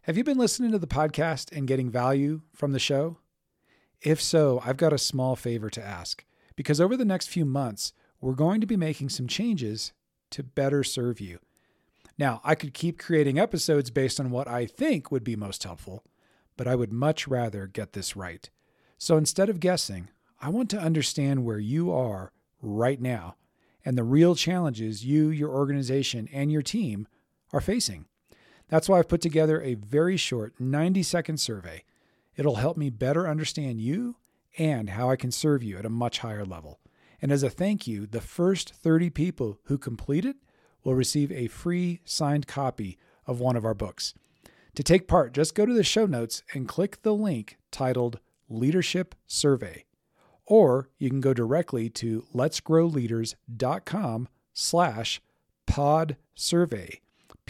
Have you been listening to the podcast and getting value from the show? If so, I've got a small favor to ask, because over the next few months, we're going to be making some changes to better serve you. Now, I could keep creating episodes based on what I think would be most helpful, but I would much rather get this right. So instead of guessing, I want to understand where you are right now and the real challenges you, your organization, and your team are facing. That's why I've put together a very short 90-second survey. It'll help me better understand you and how I can serve you at a much higher level. And as a thank you, the first 30 people who complete it will receive a free signed copy of one of our books. To take part, just go to the show notes and click the link titled Leadership Survey. Or you can go directly to letsgrowleaders.com/podsurvey.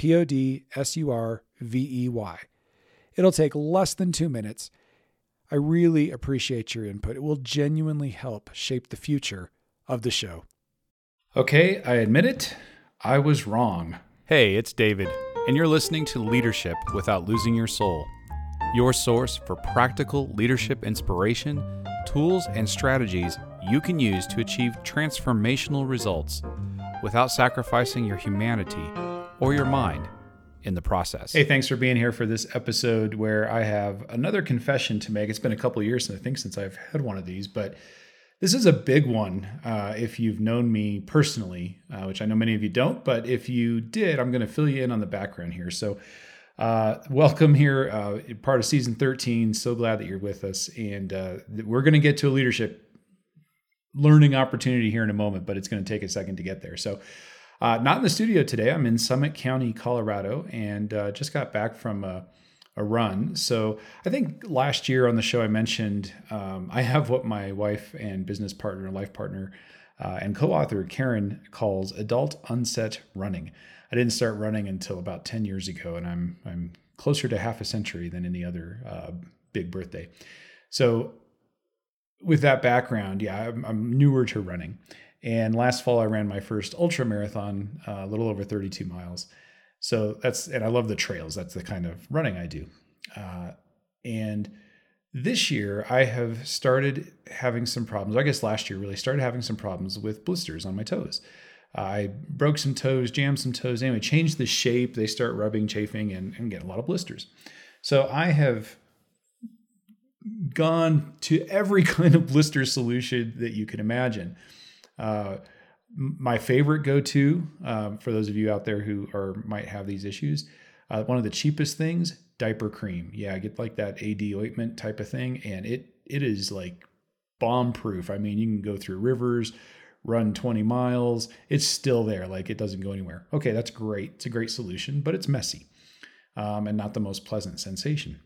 PODSURVEY. It'll take less than 2 minutes. I really appreciate your input. It will genuinely help shape the future of the show. Okay, I admit it. I was wrong. Hey, it's David, and you're listening to Leadership Without Losing Your Soul, your source for practical leadership inspiration, tools, and strategies you can use to achieve transformational results without sacrificing your humanity or your mind in the process. Hey, thanks for being here for this episode where I have another confession to make. It's been a couple of years, I think, since I've had one of these, but this is a big one if you've known me personally, which I know many of you don't, but if you did, I'm going to fill you in on the background here. So welcome here, part of season 13. So glad that you're with us. And we're going to get to a leadership learning opportunity here in a moment, but it's going to take a second to get there. So not in the studio today. I'm in Summit County, Colorado, and just got back from a run. So I think last year on the show I mentioned I have what my wife and business partner, life partner, and co-author Karen calls adult unset running. I didn't start running until about 10 years ago, and I'm closer to half a century than any other big birthday. So with that background, yeah, I'm newer to running. And last fall, I ran my first ultra marathon, a little over 32 miles. So and I love the trails. That's the kind of running I do. And this year I have started having some problems. I guess last year really started having some problems with blisters on my toes. I broke some toes, jammed some toes. Anyway, changed the shape. They start rubbing, chafing, and get a lot of blisters. So I have gone to every kind of blister solution that you can imagine. My favorite go-to, for those of you out there who might have these issues, one of the cheapest things, diaper cream. Yeah, I get like that AD ointment type of thing, and it is like bomb-proof. I mean, you can go through rivers, run 20 miles. It's still there. Like it doesn't go anywhere. Okay, that's great. It's a great solution, but it's messy, and not the most pleasant sensation.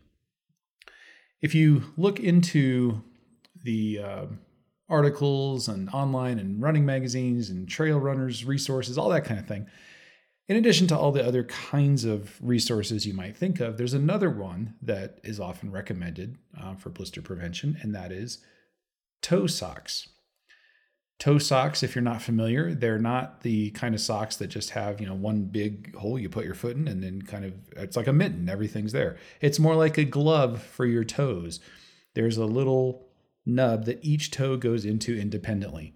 If you look into the articles and online and running magazines and trail runners resources, all that kind of thing. In addition to all the other kinds of resources you might think of, there's another one that is often recommended for blister prevention, and that is toe socks. Toe socks, if you're not familiar, they're not the kind of socks that just have, one big hole you put your foot in and then it's like a mitten, everything's there. It's more like a glove for your toes. There's a little nub that each toe goes into independently.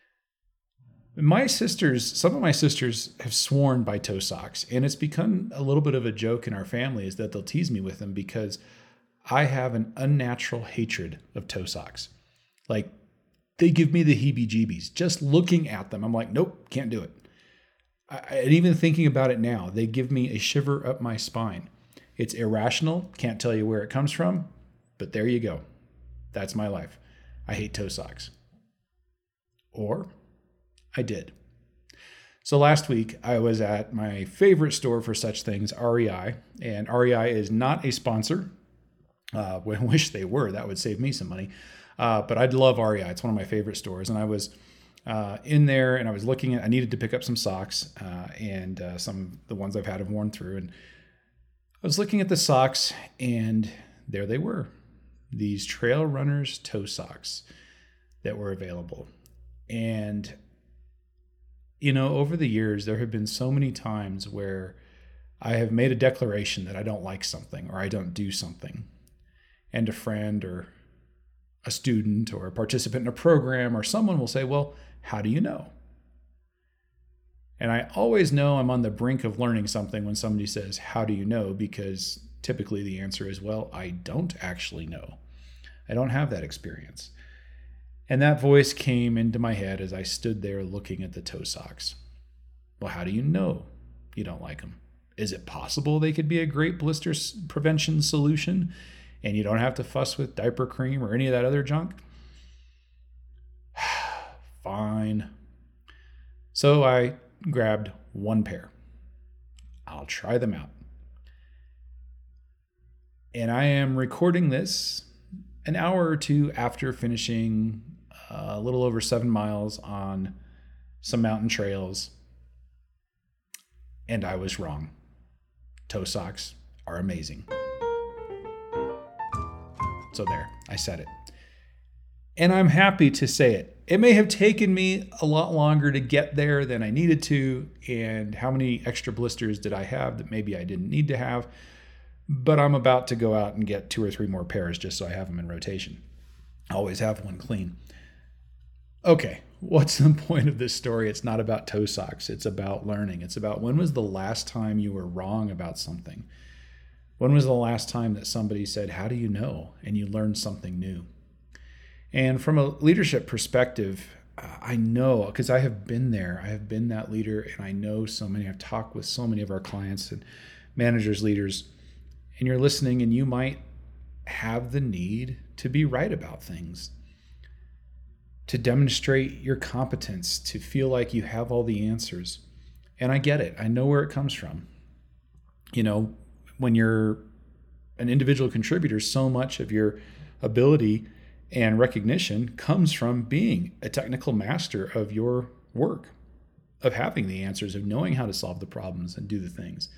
Some of my sisters have sworn by toe socks, and it's become a little bit of a joke in our family is that they'll tease me with them because I have an unnatural hatred of toe socks. Like they give me the heebie-jeebies. Just looking at them, I'm like, nope, can't do it. And even thinking about it now, they give me a shiver up my spine. It's irrational, can't tell you where it comes from, but there you go. That's my life. I hate toe socks. Or I did. So last week I was at my favorite store for such things, REI, and REI is not a sponsor. I wish they were. That would save me some money. But I'd love REI. It's one of my favorite stores. And I was in there and I was I needed to pick up some socks and some of the ones I've had have worn through. And I was looking at the socks and there they were. These Trail Runners toe socks that were available. And, over the years, there have been so many times where I have made a declaration that I don't like something or I don't do something, and a friend or a student or a participant in a program or someone will say, well, how do you know? And I always know I'm on the brink of learning something when somebody says, how do you know? Because typically the answer is, well, I don't actually know. I don't have that experience. And that voice came into my head as I stood there looking at the toe socks. Well, how do you know you don't like them? Is it possible they could be a great blister prevention solution and you don't have to fuss with diaper cream or any of that other junk? Fine. So I grabbed one pair. I'll try them out. And I am recording this an hour or two after finishing a little over 7 miles on some mountain trails. And I was wrong. Toe socks are amazing. So there, I said it. And I'm happy to say it. It may have taken me a lot longer to get there than I needed to, and how many extra blisters did I have that maybe I didn't need to have, but I'm about to go out and get 2 or 3 more pairs just so I have them in rotation. I always have one clean. Okay, what's the point of this story? It's not about toe socks. It's about learning. It's about when was the last time you were wrong about something? When was the last time that somebody said, how do you know? And you learned something new. And from a leadership perspective, I know, because I have been there. I have been that leader, and I know so many. I've talked with so many of our clients and managers, leaders, and you're listening, and you might have the need to be right about things, to demonstrate your competence, to feel like you have all the answers. And I get it. I know where it comes from. You know, when you're an individual contributor, so much of your ability and recognition comes from being a technical master of your work, of having the answers, of knowing how to solve the problems and do the things.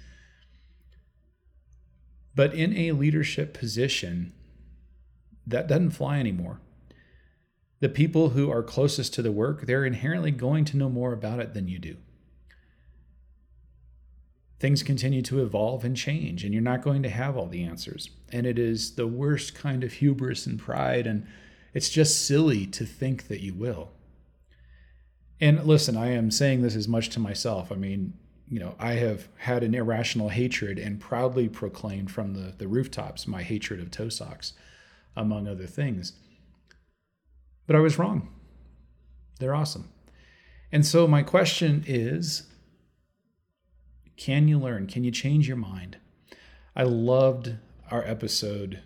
But in a leadership position, that doesn't fly anymore. The people who are closest to the work, they're inherently going to know more about it than you do. Things continue to evolve and change, and you're not going to have all the answers. And it is the worst kind of hubris and pride, and it's just silly to think that you will. And listen, I am saying this as much to myself. I mean, you know, I have had an irrational hatred and proudly proclaimed from the rooftops my hatred of toe socks, among other things. But I was wrong. They're awesome. And so my question is, can you learn? Can you change your mind? I loved our episode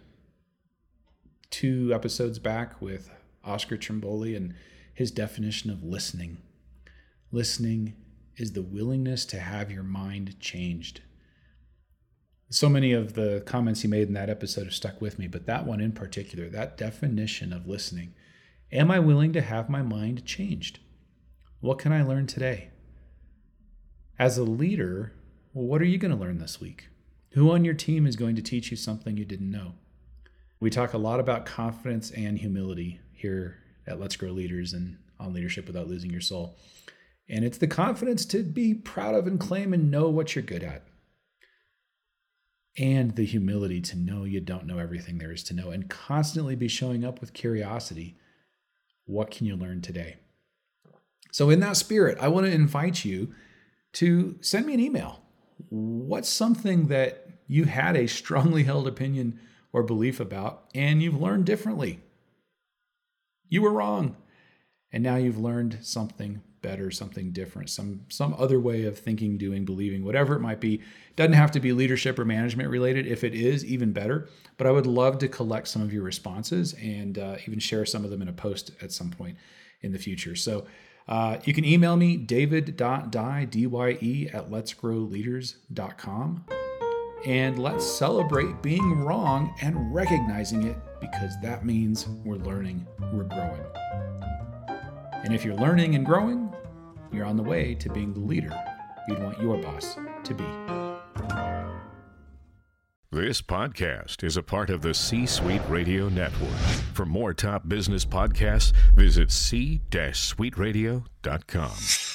2 episodes back with Oscar Trimboli and his definition of listening. Listening is the willingness to have your mind changed. So many of the comments he made in that episode have stuck with me, but that one in particular, that definition of listening. Am I willing to have my mind changed? What can I learn today? As a leader, what are you going to learn this week? Who on your team is going to teach you something you didn't know? We talk a lot about confidence and humility here at Let's Grow Leaders and on Leadership Without Losing Your Soul. And it's the confidence to be proud of and claim and know what you're good at. And the humility to know you don't know everything there is to know, and constantly be showing up with curiosity. What can you learn today? So in that spirit, I want to invite you to send me an email. What's something that you had a strongly held opinion or belief about, and you've learned differently? You were wrong, and now you've learned something better, something different, some other way of thinking, doing, believing, whatever it might be. It doesn't have to be leadership or management related. If it is, even better. But I would love to collect some of your responses and even share some of them in a post at some point in the future. So you can email me, david.dye, D-Y-E, at letsgrowleaders.com. And let's celebrate being wrong and recognizing it, because that means we're learning, we're growing. And if you're learning and growing, you're on the way to being the leader you'd want your boss to be. This podcast is a part of the C-Suite Radio Network. For more top business podcasts, visit c-suiteradio.com.